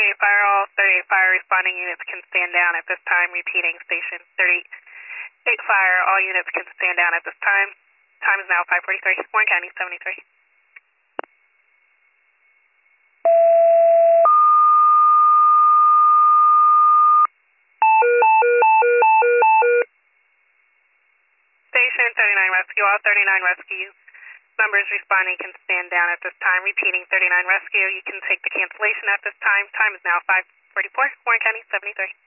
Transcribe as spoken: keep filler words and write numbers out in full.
thirty-eight Fire, all thirty-eight Fire responding units can stand down at this time. Repeating, station thirty-eight Fire, all units can stand down at this time. Time is now five forty-three, Warren County seventy-three. Station thirty-nine Rescue, all thirty-nine Rescue members responding can stand down at this time. Repeating, thirty-nine Rescue, you can take the cancellation at this time. Time is now five forty-four, Warren County seventy-three.